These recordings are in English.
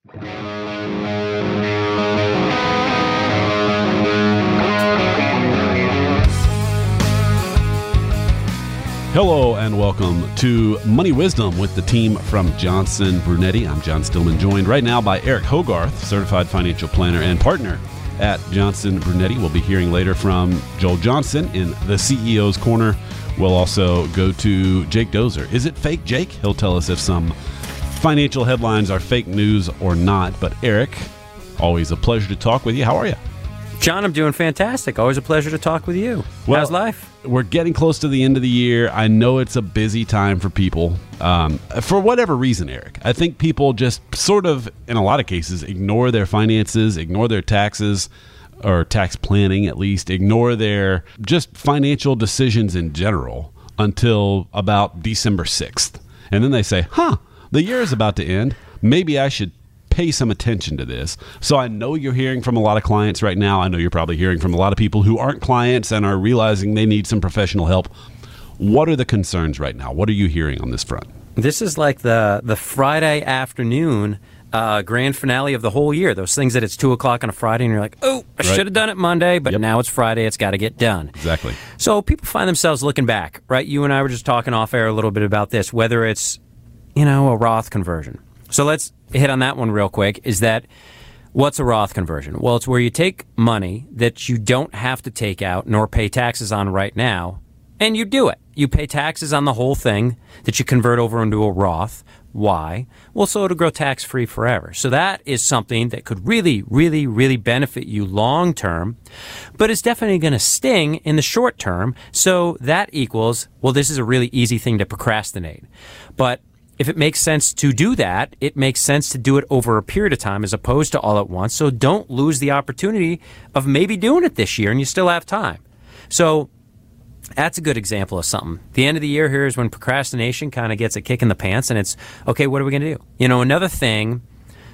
Hello and welcome to Money Wisdom with the team from Johnson Brunetti. I'm John Stillman, joined right now by Eric Hogarth, certified financial planner and partner at Johnson Brunetti. We'll be hearing later from Joel Johnson in the CEO's Corner. We'll also go to Jake Dozer. Is it fake, Jake? He'll tell us if some financial headlines are fake news or not. But Eric, always a pleasure to talk with you. How are you? John, I'm doing fantastic. Always a pleasure to talk with you. Well, how's life? We're getting close to the end of the year. I know it's a busy time for people. For whatever reason, Eric, I think people just sort of, in a lot of cases, ignore their finances, ignore their taxes, or tax planning at least, ignore their just financial decisions in general until about December 6th. And then they say, the year is about to end. Maybe I should pay some attention to this. So I know you're hearing from a lot of clients right now. I know you're probably hearing from a lot of people who aren't clients and are realizing they need some professional help. What are the concerns right now? What are you hearing on this front? This is like the Friday afternoon grand finale of the whole year. Those things that it's 2 o'clock on a Friday and you're like, I should have done it Monday, but now it's Friday. It's got to get done. Exactly. So people find themselves looking back, right? You and I were just talking off air a little bit about this, whether it's, a Roth conversion. So let's hit on that one real quick. Is that what's a Roth conversion? Well, it's where you take money that you don't have to take out nor pay taxes on right now, and you do it. You pay taxes on the whole thing that you convert over into a Roth. Why? Well, so it'll grow tax-free forever. So that is something that could really, really, really benefit you long-term, but it's definitely going to sting in the short term. So that equals, well, this is a really easy thing to procrastinate. But if it makes sense to do that, it makes sense to do it over a period of time as opposed to all at once. So don't lose the opportunity of maybe doing it this year and you still have time. So that's a good example of something. The end of the year here is when procrastination kind of gets a kick in the pants and it's, okay, what are we going to do? Another thing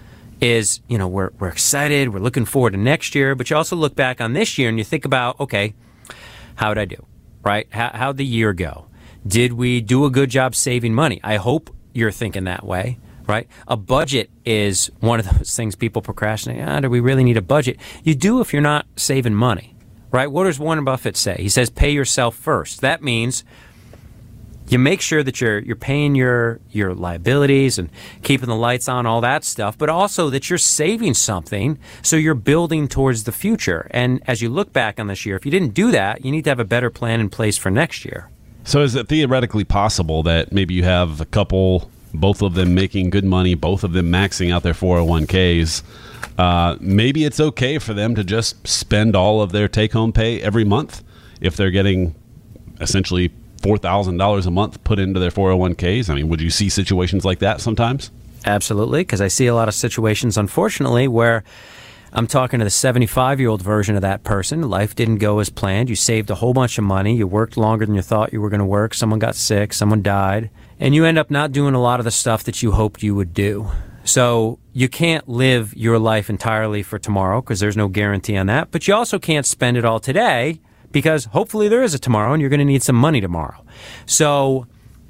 is, we're excited, we're looking forward to next year, but you also look back on this year and you think about, okay, how'd I do, right? How'd the year go? Did we do a good job saving money? I hope you're thinking that way, right? A budget is one of those things people procrastinate. Do we really need a budget? You do if you're not saving money, right? What does Warren Buffett say? He says, pay yourself first. That means you make sure that you're paying your liabilities and keeping the lights on, all that stuff, but also that you're saving something so you're building towards the future. And as you look back on this year, if you didn't do that, you need to have a better plan in place for next year. So is it theoretically possible that maybe you have a couple, both of them making good money, both of them maxing out their 401ks? Maybe it's okay for them to just spend all of their take-home pay every month if they're getting essentially $4,000 a month put into their 401ks. I mean, would you see situations like that sometimes? Absolutely, because I see a lot of situations, unfortunately, where I'm talking to the 75-year-old version of that person. Life didn't go as planned. You saved a whole bunch of money. You worked longer than you thought you were going to work. Someone got sick. Someone died. And you end up not doing a lot of the stuff that you hoped you would do. So you can't live your life entirely for tomorrow because there's no guarantee on that. But you also can't spend it all today because hopefully there is a tomorrow and you're going to need some money tomorrow. So,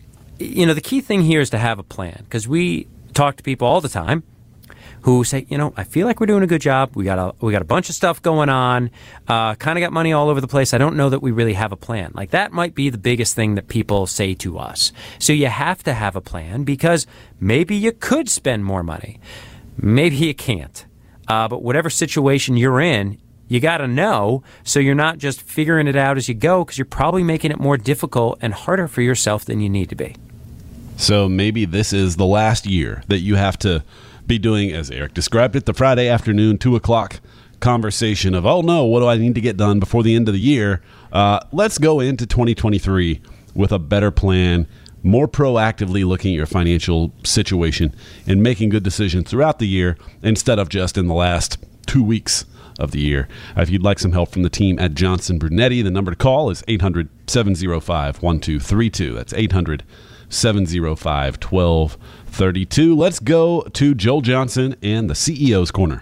the key thing here is to have a plan because we talk to people all the time who say, I feel like we're doing a good job. We got a bunch of stuff going on, kind of got money all over the place. I don't know that we really have a plan. Like that might be the biggest thing that people say to us. So you have to have a plan because maybe you could spend more money. Maybe you can't. But whatever situation you're in, you got to know so you're not just figuring it out as you go because you're probably making it more difficult and harder for yourself than you need to be. So maybe this is the last year that you have to be doing, as Eric described it, the Friday afternoon, 2 o'clock conversation of, oh no, what do I need to get done before the end of the year? Let's go into 2023 with a better plan, more proactively looking at your financial situation and making good decisions throughout the year instead of just in the last 2 weeks of the year. If you'd like some help from the team at Johnson Brunetti, the number to call is 800-705-1232. That's 800-705-1232. Let's go to Joel Johnson and the CEO's Corner.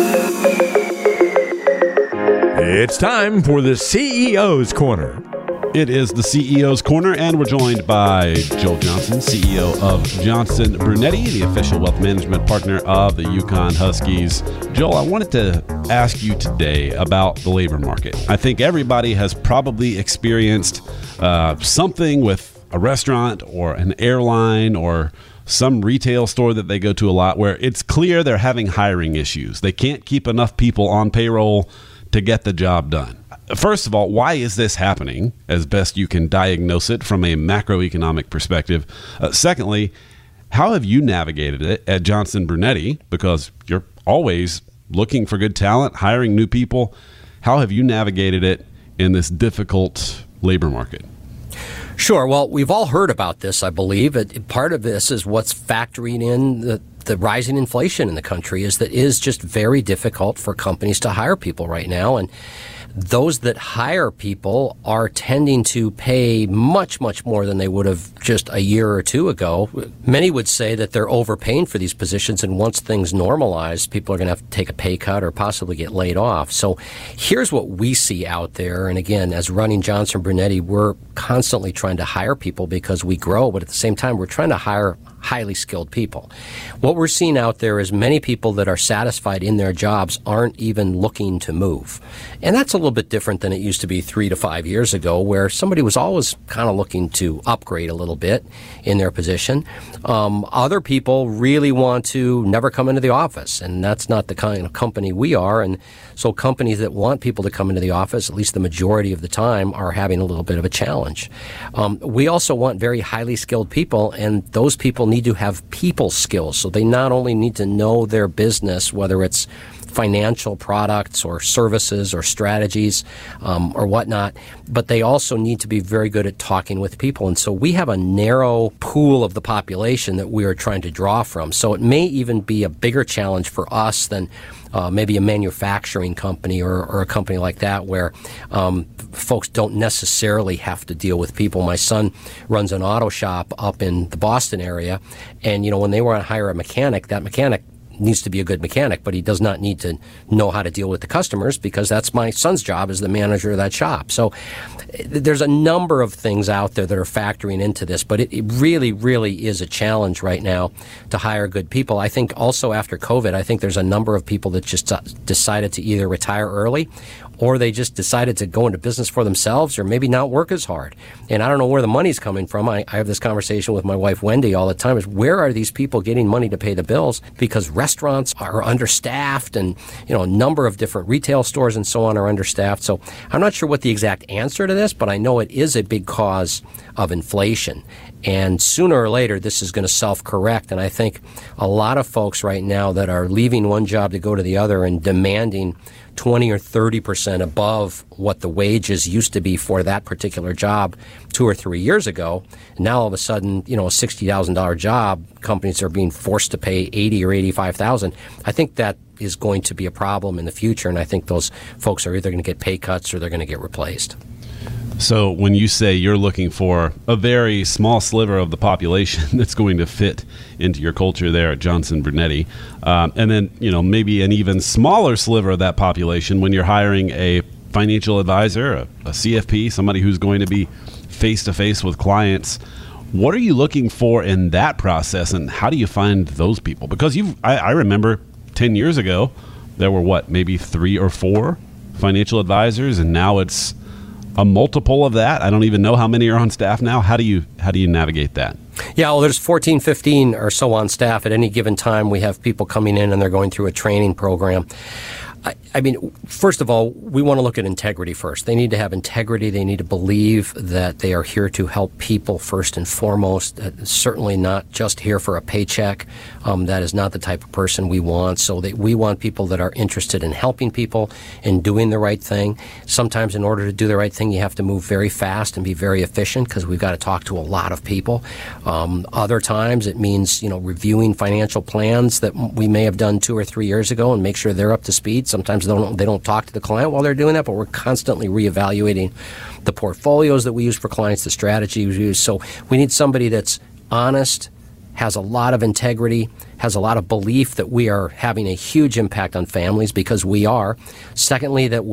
It's time for the CEO's Corner. It is the CEO's Corner, and we're joined by Joel Johnson, CEO of Johnson Brunetti, the official wealth management partner of the UConn Huskies. Joel, I wanted to ask you today about the labor market. I think everybody has probably experienced something with a restaurant or an airline or some retail store that they go to a lot where it's clear they're having hiring issues. They can't keep enough people on payroll to get the job done. First of all, why is this happening, as best you can diagnose it from a macroeconomic perspective? Secondly, how have you navigated it at Johnson Brunetti? Because you're always looking for good talent, hiring new people. How have you navigated it in this difficult labor market? Sure. Well, we've all heard about this, I believe. Part of this is what's factoring in the rising inflation in the country is that it is just very difficult for companies to hire people right now. And those that hire people are tending to pay much, much more than they would have just a year or two ago. Many would say that they're overpaying for these positions, and once things normalize, people are going to have to take a pay cut or possibly get laid off. So here's what we see out there. And again, as running Johnson Brunetti, we're constantly trying to hire people because we grow, but at the same time, we're trying to hire highly skilled people. What we're seeing out there is many people that are satisfied in their jobs aren't even looking to move. And that's a little bit different than it used to be 3 to 5 years ago, where somebody was always kind of looking to upgrade a little bit in their position. Other people really want to never come into the office, and that's not the kind of company we are. And so companies that want people to come into the office, at least the majority of the time, are having a little bit of a challenge. We also want very highly skilled people, and those people need to have people skills. So they not only need to know their business, whether it's financial products or services or strategies or whatnot, but they also need to be very good at talking with people. And so we have a narrow pool of the population that we are trying to draw from. So it may even be a bigger challenge for us than maybe a manufacturing company or a company like that where folks don't necessarily have to deal with people. My son runs an auto shop up in the Boston area, and when they want to hire a mechanic, that mechanic needs to be a good mechanic, but he does not need to know how to deal with the customers because that's my son's job as the manager of that shop. So there's a number of things out there that are factoring into this, but it really, really is a challenge right now to hire good people. I think also after COVID, I think there's a number of people that just decided to either retire early or they just decided to go into business for themselves or maybe not work as hard. And I don't know where the money's coming from. I have this conversation with my wife, Wendy, all the time, is where are these people getting money to pay the bills? Because restaurants are understaffed and, a number of different retail stores and so on are understaffed. So I'm not sure what the exact answer to this, but I know it is a big cause of inflation. And sooner or later, this is going to self-correct. And I think a lot of folks right now that are leaving one job to go to the other and demanding 20 or 30% above what the wages used to be for that particular job 2 or 3 years ago. And now all of a sudden, a $60,000 job, companies are being forced to pay $80,000 or $85,000. I think that is going to be a problem in the future. And I think those folks are either going to get pay cuts or they're going to get replaced. So when you say you're looking for a very small sliver of the population that's going to fit into your culture there at Johnson Brunetti, and then maybe an even smaller sliver of that population when you're hiring a financial advisor, a CFP, somebody who's going to be face-to-face with clients, what are you looking for in that process, and how do you find those people? Because I remember 10 years ago, there were maybe 3 or 4 financial advisors, and now it's a multiple of that. I don't even know how many are on staff now. How do you navigate that? Yeah, well, there's 14, 15 or so on staff at any given time. We have people coming in and they're going through a training program. I mean, first of all, we want to look at integrity first. They need to have integrity. They need to believe that they are here to help people first and foremost. Certainly not just here for a paycheck. That is not the type of person we want. So we want people that are interested in helping people and doing the right thing. Sometimes in order to do the right thing, you have to move very fast and be very efficient because we've got to talk to a lot of people. Other times it means, reviewing financial plans that we may have done 2 or 3 years ago and make sure they're up to speed. Sometimes they don't talk to the client while they're doing that, but we're constantly reevaluating the portfolios that we use for clients, the strategy we use. So we need somebody that's honest, has a lot of integrity, has a lot of belief that we are having a huge impact on families because we are. Secondly, that will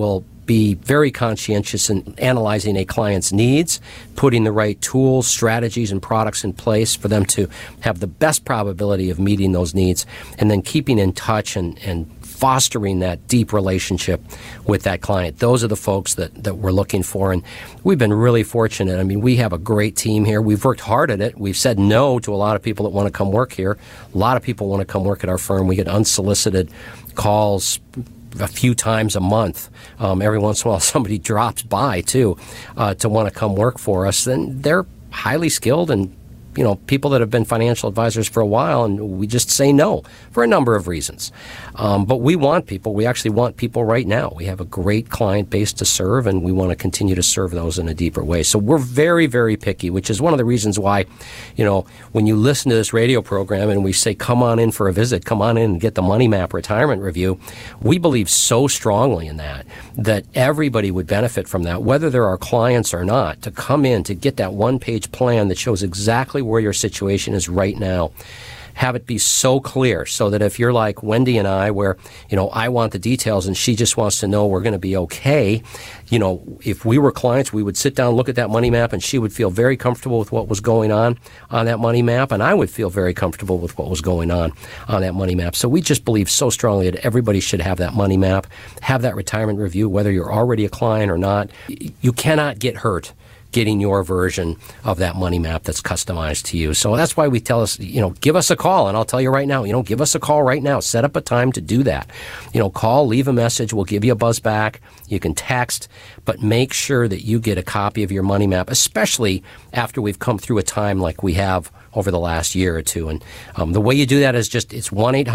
be very conscientious in analyzing a client's needs, putting the right tools, strategies, and products in place for them to have the best probability of meeting those needs, and then keeping in touch and fostering that deep relationship with that client. Those are the folks that we're looking for, and we've been really fortunate. I mean, we have a great team here. We've worked hard at it. We've said no to a lot of people that want to come work here. A lot of people want to come work at our firm. We get unsolicited calls a few times a month. Every once in a while somebody drops by too to want to come work for us. Then they're highly skilled and people that have been financial advisors for a while, and we just say no for a number of reasons. But we want people. We actually want people right now. We have a great client base to serve, and we want to continue to serve those in a deeper way. So we're very, very picky, which is one of the reasons why, when you listen to this radio program and we say, come on in for a visit, come on in and get the Money Map retirement review, we believe so strongly in that everybody would benefit from that, whether they're our clients or not, to come in to get that one-page plan that shows exactly where your situation is right now. Have it be so clear so that if you're like Wendy and I, where, I want the details and she just wants to know we're going to be okay, if we were clients, we would sit down, look at that money map, and she would feel very comfortable with what was going on that money map, and I would feel very comfortable with what was going on that money map. So we just believe so strongly that everybody should have that money map, have that retirement review, whether you're already a client or not. You cannot get hurt getting your version of that money map that's customized to you. So that's why we tell us, give us a call. And I'll tell you right now, give us a call right now. Set up a time to do that. Call, leave a message. We'll give you a buzz back. You can text, but make sure that you get a copy of your money map, especially after we've come through a time like we have over the last year or two. And the way you do that is it's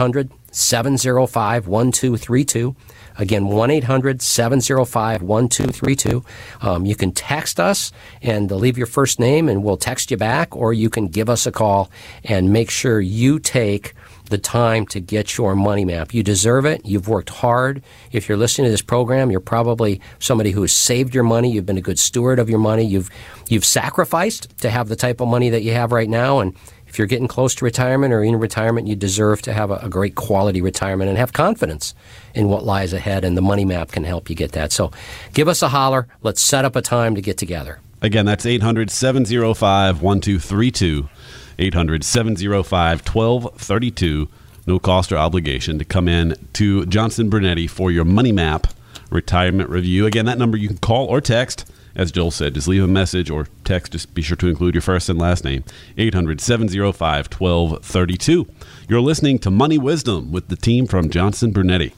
1-800-705-1232. Again, 1-800-705-1232. You can text us and leave your first name, and we'll text you back, or you can give us a call and make sure you take the time to get your money map. You deserve it. You've worked hard. If you're listening to this program, you're probably somebody who has saved your money. You've been a good steward of your money. You've sacrificed to have the type of money that you have right now, and if you're getting close to retirement or in retirement, you deserve to have a great quality retirement and have confidence in what lies ahead, and the Money Map can help you get that. So give us a holler. Let's set up a time to get together. Again, that's 800-705-1232, 800-705-1232. No cost or obligation to come in to Johnson Brunetti for your Money Map retirement review. Again, that number you can call or text. As Joel said, just leave a message or text. Just be sure to include your first and last name. 800-705-1232. You're listening to Money Wisdom with the team from Johnson Brunetti.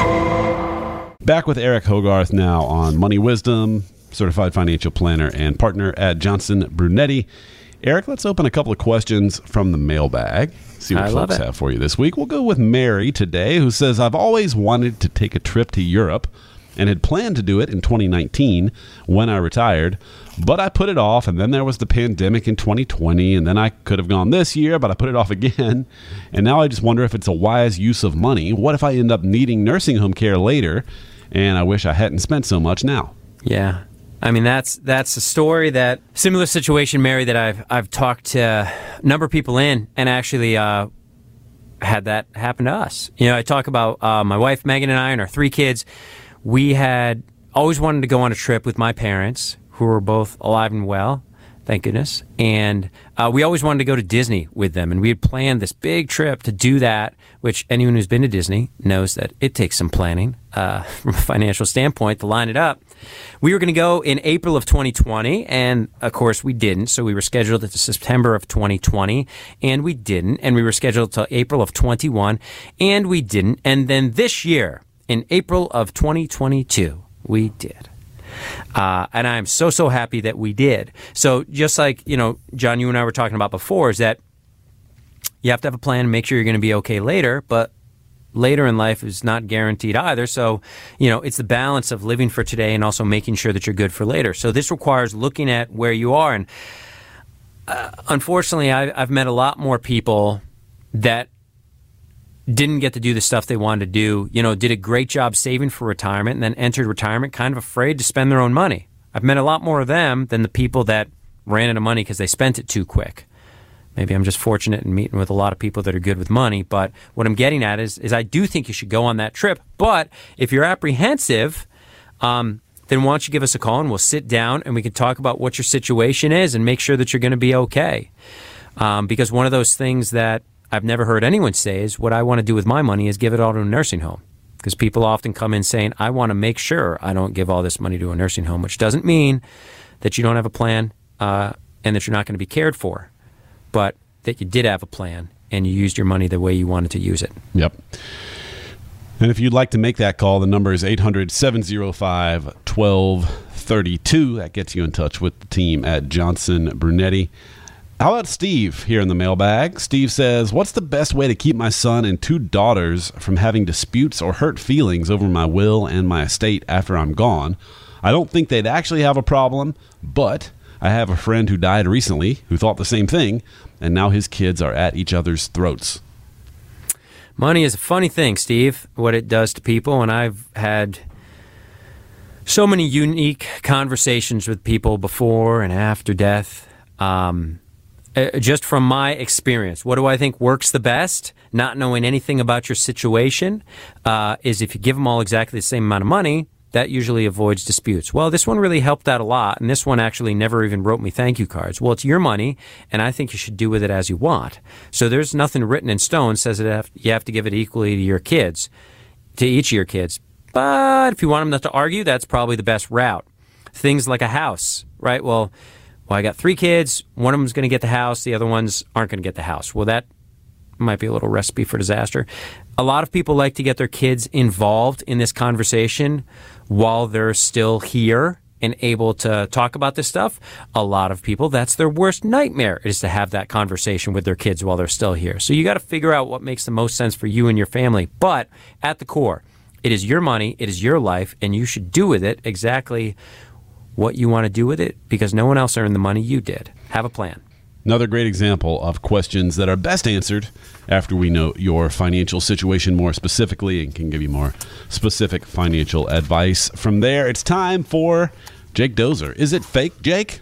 Back with Eric Hogarth now on Money Wisdom, certified financial planner and partner at Johnson Brunetti. Eric, let's open a couple of questions from the mailbag. See what folks have for you this week. We'll go with Mary today, who says, I've always wanted to take a trip to Europe and had planned to do it in 2019 when I retired, but I put it off, and then there was the pandemic in 2020, and then I could have gone this year, but I put it off again, and now I just wonder if it's a wise use of money. What if I end up needing nursing home care later, and I wish I hadn't spent so much now? Yeah. I mean, that's a story, that similar situation, Mary, that I've talked to a number of people in, and actually had that happen to us. I talk about my wife, Megan, and I, and our 3 kids. We had always wanted to go on a trip with my parents, who were both alive and well, thank goodness. And we always wanted to go to Disney with them. And we had planned this big trip to do that, which anyone who's been to Disney knows that it takes some planning from a financial standpoint to line it up. We were going to go in April of 2020, and of course we didn't. So we were scheduled to September of 2020, and we didn't. And we were scheduled to April of 21, and we didn't. And then this year, in April of 2022, we did. And I'm so happy that we did. So just like, John, you and I were talking about before, is that you have to have a plan and make sure you're going to be okay later, but later in life is not guaranteed either. So, it's the balance of living for today and also making sure that you're good for later. So this requires looking at where you are. And unfortunately, I've met a lot more people that didn't get to do the stuff they wanted to do, did a great job saving for retirement and then entered retirement kind of afraid to spend their own money. I've met a lot more of them than the people that ran out of money because they spent it too quick. Maybe I'm just fortunate in meeting with a lot of people that are good with money, but what I'm getting at is I do think you should go on that trip. But if you're apprehensive, then why don't you give us a call and we'll sit down and we can talk about what your situation is and make sure that you're going to be okay. Because one of those things that I've never heard anyone say is what I want to do with my money is give it all to a nursing home. Because people often come in saying, I want to make sure I don't give all this money to a nursing home, which doesn't mean that you don't have a plan and that you're not going to be cared for, but that you did have a plan and you used your money the way you wanted to use it. Yep. And if you'd like to make that call, the number is 800-705-1232. That gets you in touch with the team at Johnson Brunetti. How about Steve here in the mailbag? Steve says, what's the best way to keep my son and 2 daughters from having disputes or hurt feelings over my will and my estate after I'm gone? I don't think they'd actually have a problem, but I have a friend who died recently who thought the same thing, and now his kids are at each other's throats. Money is a funny thing, Steve, what it does to people, and I've had so many unique conversations with people before and after death. Just from my experience, what do I think works the best, not knowing anything about your situation, is if you give them all exactly the same amount of money, that usually avoids disputes. Well, this one really helped out a lot, and this one actually never even wrote me thank you cards. Well, it's your money, and I think you should do with it as you want. So there's nothing written in stone says that you have to give it equally to your kids, to each of your kids. But if you want them not to argue, that's probably the best route. Things like a house, right? Well, I got 3 kids. One of them's going to get the house. The other ones aren't going to get the house. Well, that might be a little recipe for disaster. A lot of people like to get their kids involved in this conversation while they're still here and able to talk about this stuff. A lot of people, that's their worst nightmare, is to have that conversation with their kids while they're still here. So you got to figure out what makes the most sense for you and your family. But at the core, it is your money, it is your life, and you should do with it exactly what you want to do with it, because no one else earned the money, you did. Have a plan. Another great example of questions that are best answered after we know your financial situation more specifically and can give you more specific financial advice. From there, it's time for Jake Dozer. Is it fake, Jake?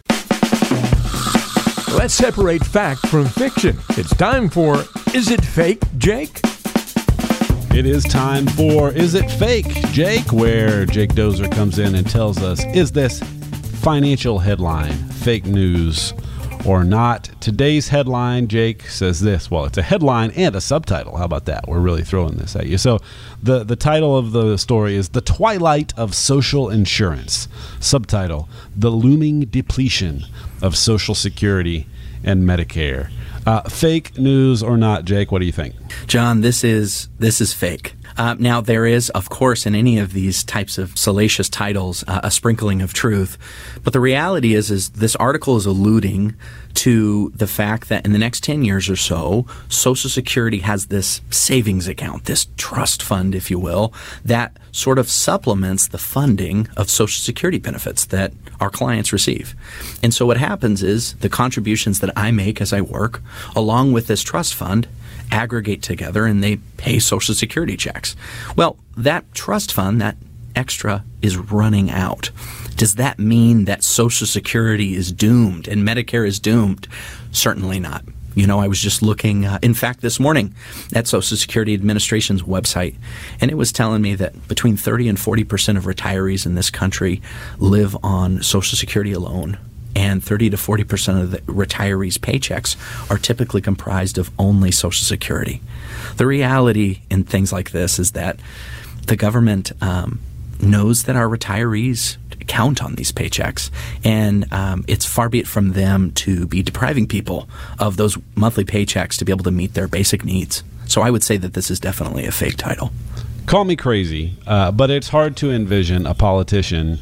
Let's separate fact from fiction. It's time for Is It Fake, Jake? It is time for Is It Fake, Jake, where Jake Dozer comes in and tells us, is this financial headline fake news or not? Today's headline, Jake, says this. Well, it's a headline and a subtitle. How about that? We're really throwing this at you. So the title of the story is The Twilight of Social Insurance. Subtitle, The Looming Depletion of Social Security and Medicare. Fake news or not, Jake? What do you think? John, this is fake. Now, there is, of course, in any of these types of salacious titles, a sprinkling of truth. But the reality is this article is alluding to the fact that in the next 10 years or so, Social Security has this savings account, this trust fund, if you will, that sort of supplements the funding of Social Security benefits that our clients receive. And so what happens is the contributions that I make as I work, along with this trust fund, aggregate together and they pay Social Security checks. Well, that trust fund, that extra, is running out. Does that mean that Social Security is doomed and Medicare is doomed? Certainly not. You know, I was just looking, in fact, this morning at Social Security Administration's website, and it was telling me that between 30 and 40% of retirees in this country live on Social Security alone. And 30 to 40% of the retirees' paychecks are typically comprised of only Social Security. The reality in things like this is that the government knows that our retirees count on these paychecks, and it's far be it from them to be depriving people of those monthly paychecks to be able to meet their basic needs. So I would say that this is definitely a fake title. Call me crazy, but it's hard to envision a politician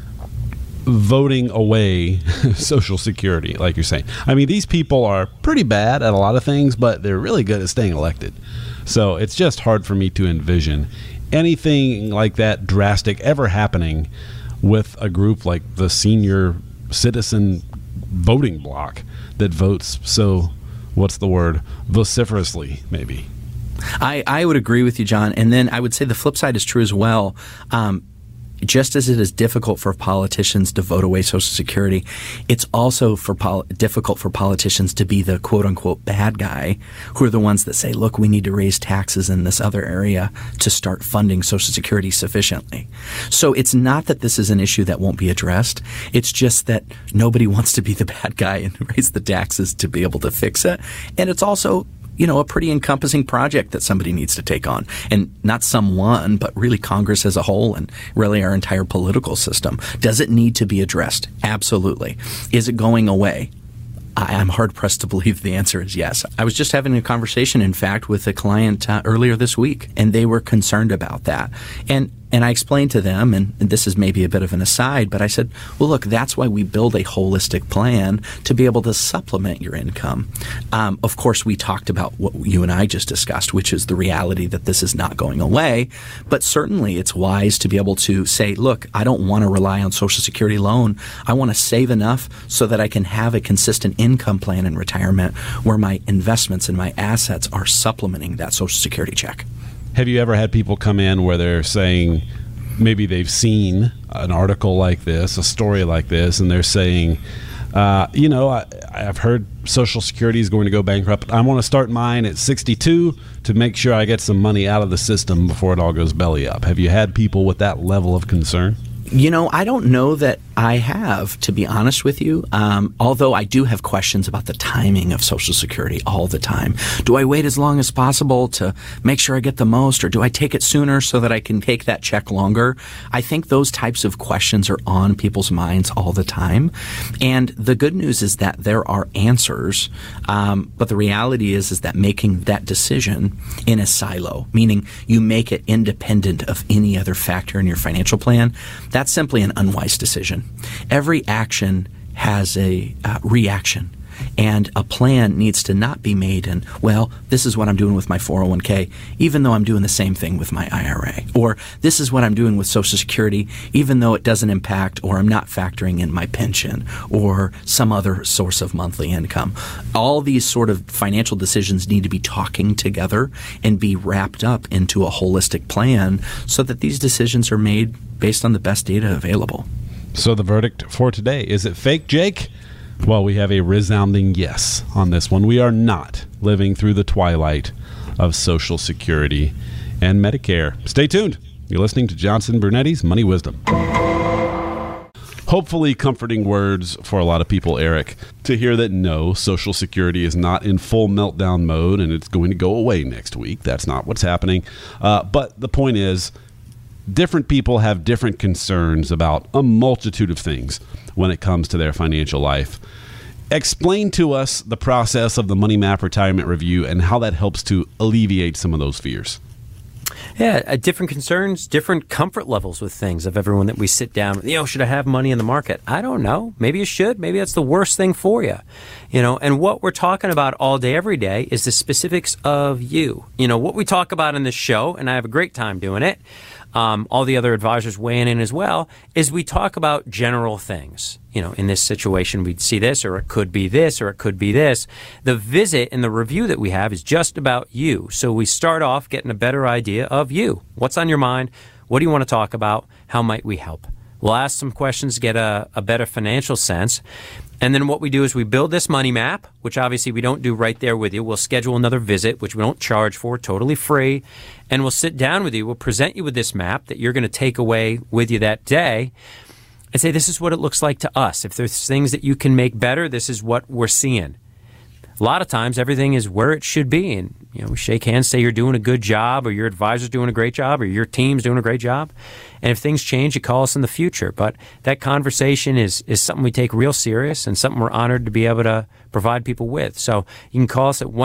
voting away Social Security, like you're saying. I mean, these people are pretty bad at a lot of things, but they're really good at staying elected. So it's just hard for me to envision anything like that drastic ever happening with a group like the Senior Citizen Voting Bloc that votes so, what's the word, vociferously, maybe. I would agree with you, John. And then I would say the flip side is true as well. just as it is difficult for politicians to vote away Social Security, it's also difficult for politicians to be the quote-unquote bad guy who are the ones that say, look, we need to raise taxes in this other area to start funding Social Security sufficiently. So it's not that this is an issue that won't be addressed. It's just that nobody wants to be the bad guy and raise the taxes to be able to fix it. And it's also a pretty encompassing project that somebody needs to take on. And not someone, but really Congress as a whole and really our entire political system. Does it need to be addressed? Absolutely. Is it going away? I'm hard-pressed to believe the answer is yes. I was just having a conversation, in fact, with a client earlier this week, and they were concerned about that. And I explained to them, and this is maybe a bit of an aside, but I said, well, look, that's why we build a holistic plan to be able to supplement your income. Of course, we talked about what you and I just discussed, which is the reality that this is not going away. But certainly it's wise to be able to say, look, I don't want to rely on Social Security alone. I want to save enough so that I can have a consistent income plan in retirement where my investments and my assets are supplementing that Social Security check. Have you ever had people come in where they're saying maybe they've seen an article like this, a story like this, and they're saying, I've heard Social Security is going to go bankrupt. I want to start mine at 62 to make sure I get some money out of the system before it all goes belly up. Have you had people with that level of concern? I don't know that I have, to be honest with you, although I do have questions about the timing of Social Security all the time. Do I wait as long as possible to make sure I get the most, or do I take it sooner so that I can take that check longer? I think those types of questions are on people's minds all the time. And the good news is that there are answers, but the reality is that making that decision in a silo, meaning you make it independent of any other factor in your financial plan, that's simply an unwise decision. Every action has a reaction, and a plan needs to not be made in, well, this is what I'm doing with my 401k, even though I'm doing the same thing with my IRA. Or this is what I'm doing with Social Security, even though it doesn't impact or I'm not factoring in my pension or some other source of monthly income. All these sort of financial decisions need to be talking together and be wrapped up into a holistic plan so that these decisions are made based on the best data available. So the verdict for today, is it fake, Jake? Well, we have a resounding yes on this one. We are not living through the twilight of Social Security and Medicare. Stay tuned. You're listening to Johnson Brunetti's Money Wisdom. Hopefully comforting words for a lot of people, Eric, to hear that no, Social Security is not in full meltdown mode and it's going to go away next week. That's not what's happening. But the point is, different people have different concerns about a multitude of things when it comes to their financial life. Explain to us the process of the Money Map Retirement Review and how that helps to alleviate some of those fears. Yeah, different concerns, different comfort levels with things of everyone that we sit down with. Should I have money in the market? I don't know. Maybe you should. Maybe that's the worst thing for you. And what we're talking about all day, every day is the specifics of you. What we talk about in this show, and I have a great time doing it, all the other advisors weighing in as well, is we talk about general things. In this situation, we'd see this, or it could be this, or it could be this. The visit and the review that we have is just about you. So we start off getting a better idea of you. What's on your mind? What do you want to talk about? How might we help? We'll ask some questions, get a better financial sense. And then what we do is we build this money map, which obviously we don't do right there with you. We'll schedule another visit, which we don't charge for, totally free. And we'll sit down with you. We'll present you with this map that you're going to take away with you that day and say, this is what it looks like to us. If there's things that you can make better, this is what we're seeing. A lot of times, everything is where it should be. And, we shake hands, say you're doing a good job, or your advisor's doing a great job, or your team's doing a great job. And if things change, you call us in the future. But that conversation is something we take real serious and something we're honored to be able to provide people with. So you can call us at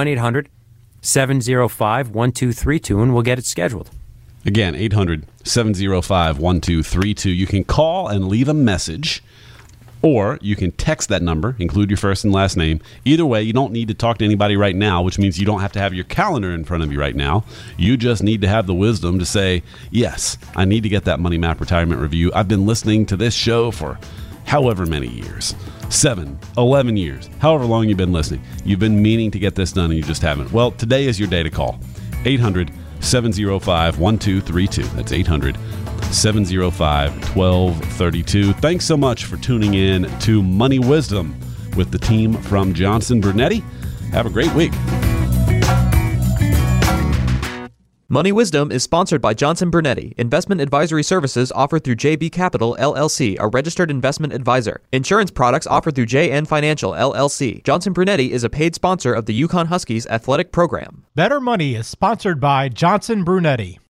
1-800-705-1232, and we'll get it scheduled. Again, 800-705-1232. You can call and leave a message, or you can text that number, include your first and last name. Either way, you don't need to talk to anybody right now, which means you don't have to have your calendar in front of you right now. You just need to have the wisdom to say, yes, I need to get that Money Map Retirement Review. I've been listening to this show for however many years, 7, 11 years, however long you've been listening. You've been meaning to get this done and you just haven't. Well, today is your day to call. 800-705-1232. That's 705-1232. Thanks so much for tuning in to Money Wisdom with the team from Johnson Brunetti. Have a great week. Money Wisdom is sponsored by Johnson Brunetti, investment advisory services offered through JB Capital, LLC, a registered investment advisor. Insurance products offered through JN Financial, LLC. Johnson Brunetti is a paid sponsor of the Yukon Huskies athletic program. Better Money is sponsored by Johnson Brunetti.